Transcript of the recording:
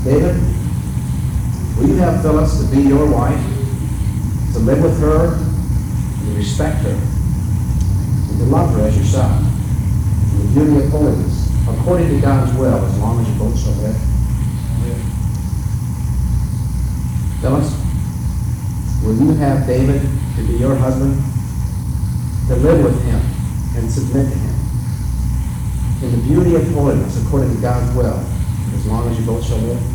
David, will you have Phyllis to be your wife, to live with her, and to respect her, and to love her as yourself, in the beauty of holiness, according to God's will, as long as you both shall live? Phyllis, will you have David to be your husband, to live with him and submit to him, in the beauty of holiness, according to God's will, as long as you both shall live?